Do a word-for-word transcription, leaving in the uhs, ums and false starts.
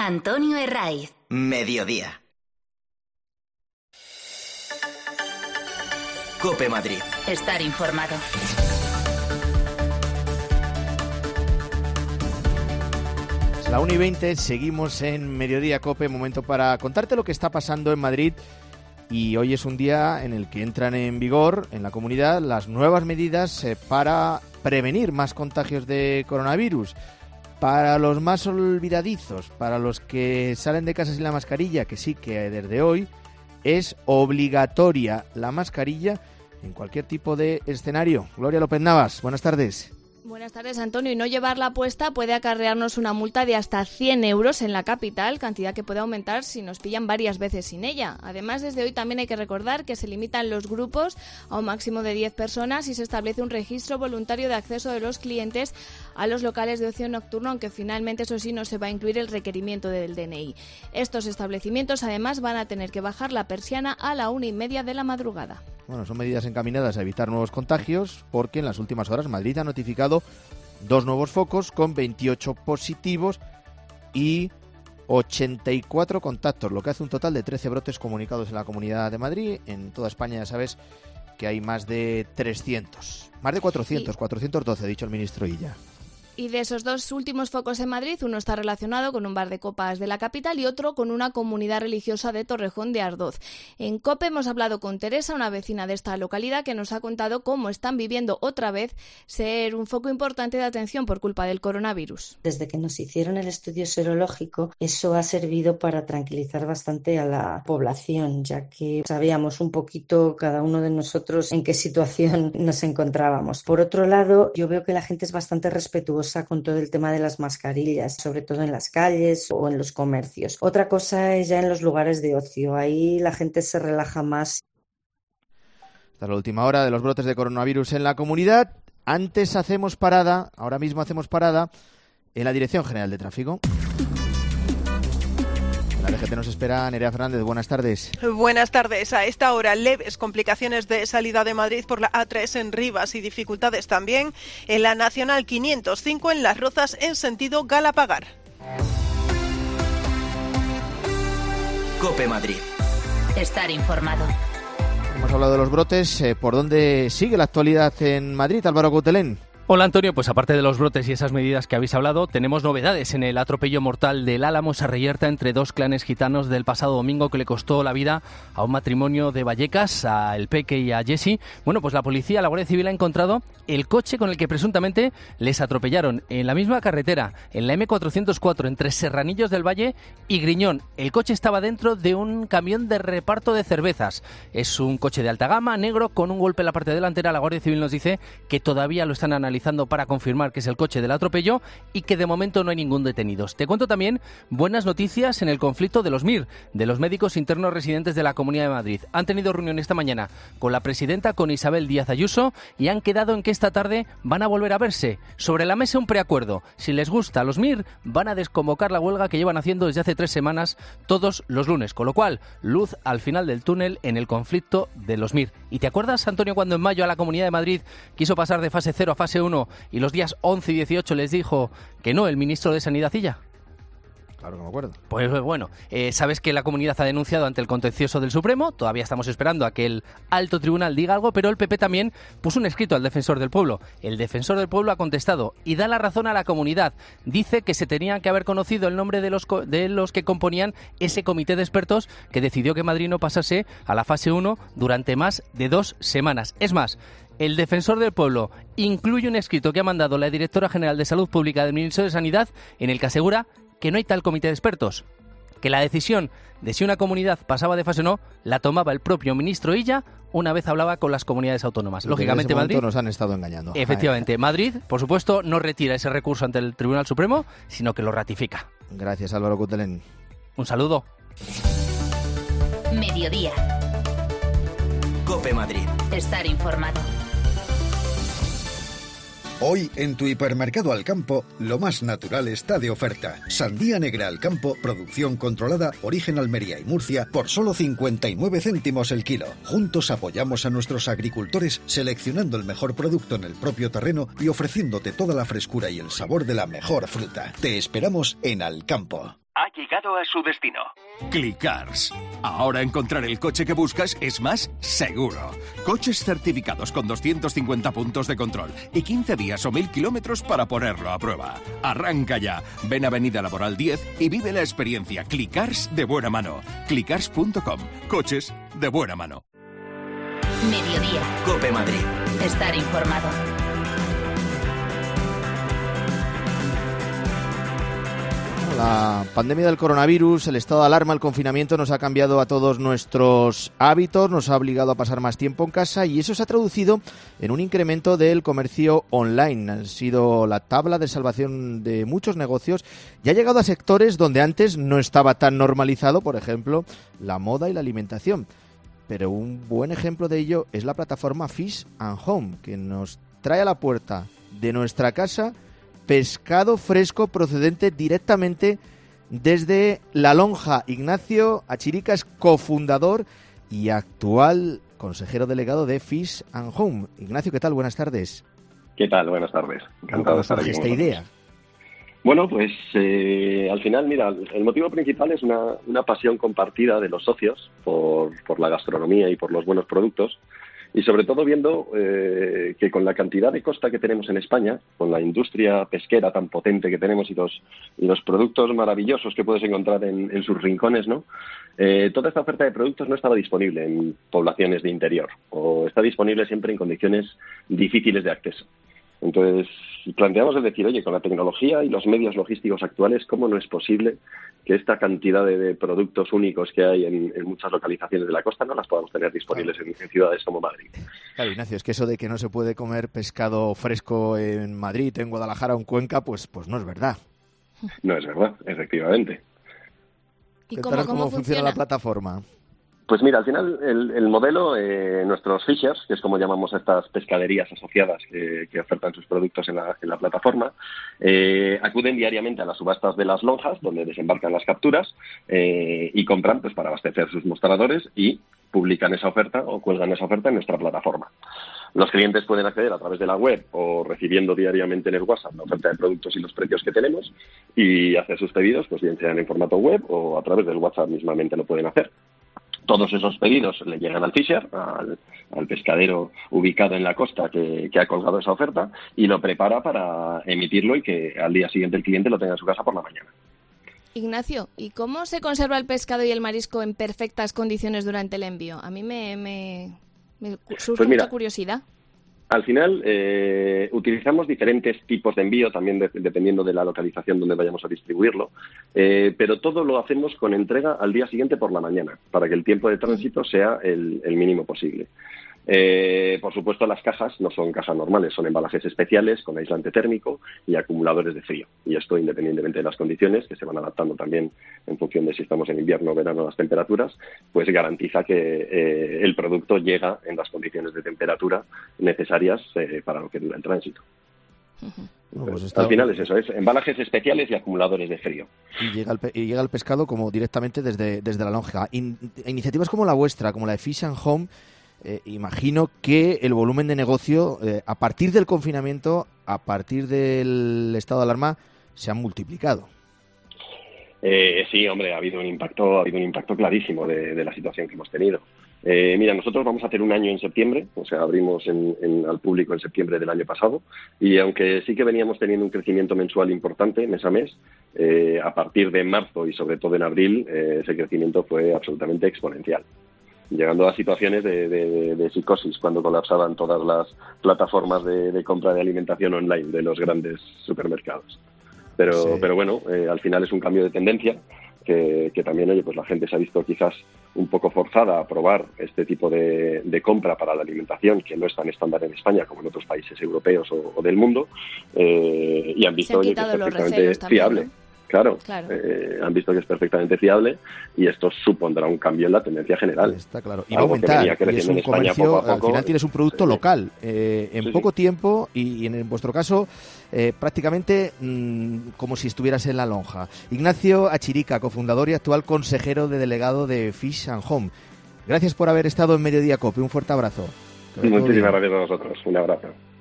Antonio Herraiz. Mediodía. COPE Madrid. Estar informado. Es la una y veinte, seguimos en Mediodía COPE, momento para contarte lo que está pasando en Madrid. Y hoy es un día en el que entran en vigor en la comunidad las nuevas medidas eh, para prevenir más contagios de coronavirus. Para los más olvidadizos, para los que salen de casa sin la mascarilla, que sí que desde hoy es obligatoria la mascarilla en cualquier tipo de escenario. Gloria López Navas, buenas tardes. Buenas tardes, Antonio. Y no llevarla puesta puede acarrearnos una multa de hasta cien euros en la capital, cantidad que puede aumentar si nos pillan varias veces sin ella. Además, desde hoy también hay que recordar que se limitan los grupos a un máximo de diez personas y se establece un registro voluntario de acceso de los clientes a los locales de ocio nocturno, aunque finalmente, eso sí, no se va a incluir el requerimiento del D N I. Estos establecimientos, además, van a tener que bajar la persiana a la una y media de la madrugada. Bueno, son medidas encaminadas a evitar nuevos contagios porque en las últimas horas Madrid ha notificado dos nuevos focos con veintiocho positivos y ochenta y cuatro contactos, lo que hace un total de trece brotes comunicados en la Comunidad de Madrid. En toda España ya sabes que hay más de trescientos, más de cuatrocientos, sí. cuatrocientos doce, ha dicho el ministro Illa. Y de esos dos últimos focos en Madrid, uno está relacionado con un bar de copas de la capital y otro con una comunidad religiosa de Torrejón de Ardoz. En COPE hemos hablado con Teresa, una vecina de esta localidad, que nos ha contado cómo están viviendo otra vez ser un foco importante de atención por culpa del coronavirus. Desde que nos hicieron el estudio serológico, eso ha servido para tranquilizar bastante a la población, ya que sabíamos un poquito cada uno de nosotros en qué situación nos encontrábamos. Por otro lado, yo veo que la gente es bastante respetuosa con todo el tema de las mascarillas, sobre todo en las calles o en los comercios. Otra cosa es ya en los lugares de ocio, ahí la gente se relaja más. Esta es la última hora de los brotes de coronavirus en la comunidad. Antes hacemos parada, ahora mismo hacemos parada en la Dirección General de Tráfico. La D G T nos espera. Nerea Fernández, buenas tardes. Buenas tardes. A esta hora, leves complicaciones de salida de Madrid por la A tres en Rivas y dificultades también en la Nacional quinientos cinco en Las Rozas en sentido Galapagar. COPE Madrid. Estar informado. Hemos hablado de los brotes. Eh, ¿Por dónde sigue la actualidad en Madrid, Álvaro Coutelén? Hola Antonio, pues aparte de los brotes y esas medidas que habéis hablado, tenemos novedades en el atropello mortal del Álamos a Reyerta entre dos clanes gitanos del pasado domingo que le costó la vida a un matrimonio de Vallecas, a El Peque y a Jessy. Bueno, pues la policía, la Guardia Civil ha encontrado el coche con el que presuntamente les atropellaron en la misma carretera, en la eme cuatrocientos cuatro, entre Serranillos del Valle y Griñón. El coche estaba dentro de un camión de reparto de cervezas. Es un coche de alta gama, negro, con un golpe en la parte delantera. La Guardia Civil nos dice que todavía lo están analizando para confirmar que es el coche del atropello y que de momento no hay ningún detenido. Te cuento también buenas noticias en el conflicto de los M I R, de los médicos internos residentes de la Comunidad de Madrid. Han tenido reunión esta mañana con la presidenta, con Isabel Díaz Ayuso, y han quedado en que esta tarde van a volver a verse. Sobre la mesa un preacuerdo. Si les gusta a los M I R, van a desconvocar la huelga que llevan haciendo desde hace tres semanas todos los lunes. Con lo cual, luz al final del túnel en el conflicto de los M I R. ¿Y te acuerdas, Antonio, cuando en mayo a la Comunidad de Madrid quiso pasar de fase cero a fase uno y los días once y dieciocho les dijo que no el ministro de Sanidad Illa? Claro que me acuerdo. Pues bueno, eh, sabes que la comunidad ha denunciado ante el contencioso del Supremo. Todavía estamos esperando a que el alto tribunal diga algo, pero el P P también puso un escrito al defensor del pueblo. El defensor del pueblo ha contestado y da la razón a la comunidad. Dice que se tenía que haber conocido el nombre de los, co- de los que componían ese comité de expertos que decidió que Madrid no pasase a la fase uno durante más de dos semanas. Es más, el defensor del pueblo incluye un escrito que ha mandado la directora general de Salud Pública del Ministerio de Sanidad en el que asegura que no hay tal comité de expertos, que la decisión de si una comunidad pasaba de fase o no la tomaba el propio ministro Illa una vez hablaba con las comunidades autónomas. Lógicamente Madrid nos han estado engañando. Efectivamente, Madrid, por supuesto, no retira ese recurso ante el Tribunal Supremo, sino que lo ratifica. Gracias, Álvaro Coutelén. Un saludo. Mediodía. COPE Madrid. Estar informado. Hoy, en tu hipermercado Alcampo, lo más natural está de oferta. Sandía negra Alcampo, producción controlada, origen Almería y Murcia, por solo cincuenta y nueve céntimos el kilo. Juntos apoyamos a nuestros agricultores, seleccionando el mejor producto en el propio terreno y ofreciéndote toda la frescura y el sabor de la mejor fruta. Te esperamos en Alcampo. Hay llegado a su destino. Clicars. Ahora encontrar el coche que buscas es más seguro. Coches certificados con doscientos cincuenta puntos de control y quince días o mil kilómetros para ponerlo a prueba. Arranca ya. Ven a Avenida Laboral diez y vive la experiencia Clicars de buena mano. Clicars punto com. Coches de buena mano. Mediodía. Cope Madrid. Estar informado. La pandemia del coronavirus, el estado de alarma, el confinamiento nos ha cambiado a todos nuestros hábitos, nos ha obligado a pasar más tiempo en casa y eso se ha traducido en un incremento del comercio online. Ha sido la tabla de salvación de muchos negocios y ha llegado a sectores donde antes no estaba tan normalizado, por ejemplo, la moda y la alimentación. Pero un buen ejemplo de ello es la plataforma Fish and Home, que nos trae a la puerta de nuestra casa pescado fresco procedente directamente desde La Lonja. Ignacio Achirica es cofundador y actual consejero delegado de Fish and Home. Ignacio, ¿qué tal? Buenas tardes. ¿Qué tal? Buenas tardes. Encantado de estar aquí. ¿Esta idea? Bueno, pues eh, al final, mira, el motivo principal es una, una pasión compartida de los socios por, por la gastronomía y por los buenos productos. Y sobre todo viendo eh, que con la cantidad de costa que tenemos en España, con la industria pesquera tan potente que tenemos y los, y los productos maravillosos que puedes encontrar en, en sus rincones, ¿no? Eh, toda esta oferta de productos no estaba disponible en poblaciones de interior o está disponible siempre en condiciones difíciles de acceso. Entonces, planteamos el decir, oye, con la tecnología y los medios logísticos actuales, ¿cómo no es posible que esta cantidad de, de productos únicos que hay en, en muchas localizaciones de la costa no las podamos tener disponibles en, en ciudades como Madrid? Claro, Ignacio, es que eso de que no se puede comer pescado fresco en Madrid, en Guadalajara o en Cuenca, pues, pues no es verdad. No es verdad, efectivamente. ¿Y cómo, cómo, cómo funciona? funciona la plataforma? Pues mira, al final el, el modelo, eh, nuestros fishers, que es como llamamos a estas pescaderías asociadas que, que ofertan sus productos en la, en la plataforma, eh, acuden diariamente a las subastas de Las Lonjas, donde desembarcan las capturas eh, y compran pues para abastecer sus mostradores y publican esa oferta o cuelgan esa oferta en nuestra plataforma. Los clientes pueden acceder a través de la web o recibiendo diariamente en el WhatsApp la oferta de productos y los precios que tenemos y hacer sus pedidos, pues bien sean en formato web o a través del WhatsApp mismamente lo pueden hacer. Todos esos pedidos le llegan al fisher, al, al pescadero ubicado en la costa que, que ha colgado esa oferta y lo prepara para emitirlo y que al día siguiente el cliente lo tenga en su casa por la mañana. Ignacio, ¿y cómo se conserva el pescado y el marisco en perfectas condiciones durante el envío? A mí me, me, me surge pues mira, mucha curiosidad. Al final, eh, utilizamos diferentes tipos de envío, también de, dependiendo de la localización donde vayamos a distribuirlo, eh, pero todo lo hacemos con entrega al día siguiente por la mañana, para que el tiempo de tránsito sea el, el mínimo posible. Eh, por supuesto, las cajas no son cajas normales, son embalajes especiales con aislante térmico y acumuladores de frío. Y esto independientemente de las condiciones, que se van adaptando también en función de si estamos en invierno o verano las temperaturas, pues garantiza que eh, el producto llega en las condiciones de temperatura necesarias eh, para lo que dura el tránsito. No, pues está... Al final es eso, es embalajes especiales y acumuladores de frío. Y llega el, pe- y llega el pescado como directamente desde, desde La Lonja. In- iniciativas como la vuestra, como la de Fish and Home, Eh, imagino que el volumen de negocio eh, a partir del confinamiento, a partir del estado de alarma, se ha multiplicado. Eh, sí, hombre, ha habido un impacto, ha habido un impacto clarísimo de, de la situación que hemos tenido. Eh, mira, nosotros vamos a hacer un año en septiembre, o sea, abrimos en, en, al público en septiembre del año pasado, y aunque sí que veníamos teniendo un crecimiento mensual importante mes a mes, eh, a partir de marzo y sobre todo en abril, eh, ese crecimiento fue absolutamente exponencial, llegando a situaciones de, de, de psicosis cuando colapsaban todas las plataformas de, de compra de alimentación online de los grandes supermercados. Pero, sí. pero bueno, eh, al final es un cambio de tendencia que, que también, oye, pues la gente se ha visto quizás un poco forzada a probar este tipo de, de compra para la alimentación, que no es tan estándar en España como en otros países europeos o, o del mundo, eh, y han visto, oye, que es perfectamente fiable. También, ¿no? Claro, claro. Eh, han visto que es perfectamente fiable y esto supondrá un cambio en la tendencia general. Está claro. Y va a aumentar, y es un comercio, poco a poco, al final tienes un producto sí. local, eh, en sí, poco sí. tiempo y, y en vuestro caso eh, prácticamente mmm, como si estuvieras en La Lonja. Ignacio Achirica, cofundador y actual consejero de delegado de Fish and Home. Gracias por haber estado en Mediodía Cope, un fuerte abrazo. Muchísimas gracias a vosotros, un abrazo.